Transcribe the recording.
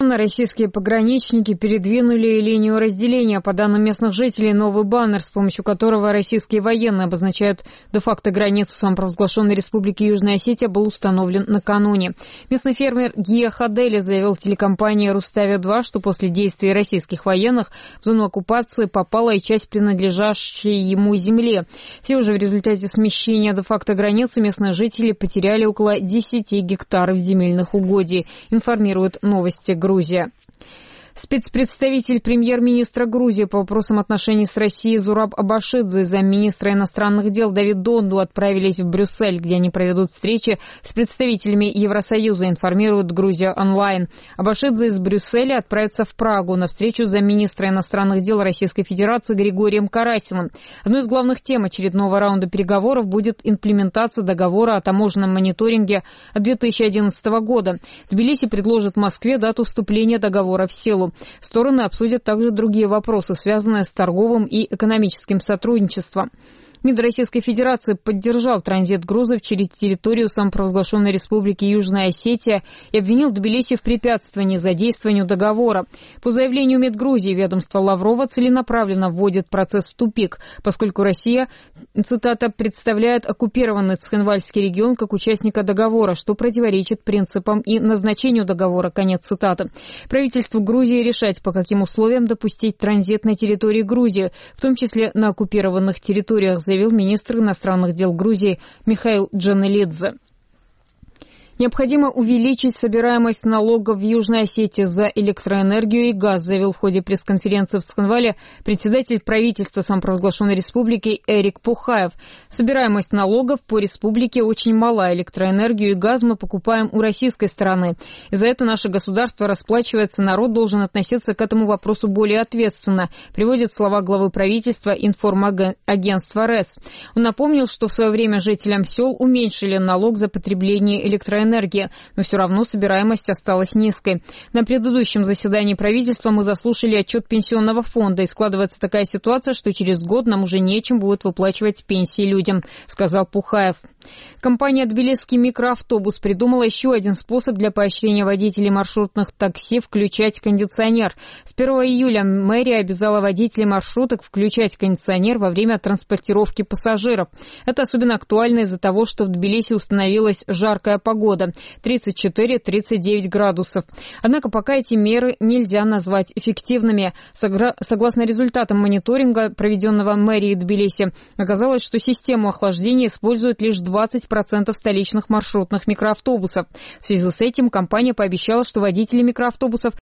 Традиционно российские пограничники передвинули линию разделения. По данным местных жителей, новый баннер, с помощью которого российские военные обозначают де-факто границу самопровозглашенной республики Южная Осетия, был установлен накануне. Местный фермер Гия Хадели заявил телекомпании «Руставия-2», что после действий российских военных в зону оккупации попала и часть принадлежащей ему земли. Всего же в результате смещения де-факто границы местные жители потеряли около 10 гектаров земельных угодий, информирует «Новости Грузия». Спецпредставитель премьер-министра Грузии по вопросам отношений с Россией Зураб Абашидзе и замминистра иностранных дел Давид Донду отправились в Брюссель, где они проведут встречи с представителями Евросоюза, информирует Грузия онлайн. Абашидзе из Брюсселя отправится в Прагу на встречу с замминистра иностранных дел Российской Федерации Григорием Карасиным. Одной из главных тем очередного раунда переговоров будет имплементация договора о таможенном мониторинге от 2011 года. Тбилиси предложит Москве дату вступления договора в силу. Стороны обсудят также другие вопросы, связанные с торговым и экономическим сотрудничеством. МИД Российской Федерации поддержал транзит грузов через территорию самопровозглашенной республики Южная Осетия и обвинил Тбилиси в препятствовании задействованию договора. По заявлению МИД Грузии, ведомство Лаврова целенаправленно вводит процесс в тупик, поскольку Россия, цитата, представляет оккупированный Цхинвальский регион как участника договора, что противоречит принципам и назначению договора, конец цитаты. Правительству Грузии решать, по каким условиям допустить транзит на территории Грузии, в том числе на оккупированных территориях, заявил министр иностранных дел Грузии Михаил Джанелидзе. Необходимо увеличить собираемость налогов в Южной Осетии за электроэнергию и газ, заявил в ходе пресс-конференции в Цхинвале председатель правительства самопровозглашенной республики Эрик Пухаев. Собираемость налогов по республике очень мала. Электроэнергию и газ мы покупаем у российской стороны. И за это наше государство расплачивается. Народ должен относиться к этому вопросу более ответственно, приводит слова главы правительства информагентства РЭС. Он напомнил, что в свое время жителям сел уменьшили налог за потребление электроэнергии, но все равно собираемость осталась низкой. На предыдущем заседании правительства мы заслушали отчет Пенсионного фонда, и складывается такая ситуация, что через год нам уже нечем будет выплачивать пенсии людям, сказал Пухаев. Компания «Тбилисский микроавтобус» придумала еще один способ для поощрения водителей маршрутных такси включать кондиционер. С 1 июля мэрия обязала водителей маршруток включать кондиционер во время транспортировки пассажиров. Это особенно актуально из-за того, что в Тбилиси установилась жаркая погода – 34-39 градусов. Однако пока эти меры нельзя назвать эффективными. Согласно результатам мониторинга, проведенного мэрией Тбилиси, оказалось, что систему охлаждения используют лишь 20% столичных маршрутных микроавтобусов. В связи с этим компания пообещала, что водители микроавтобусов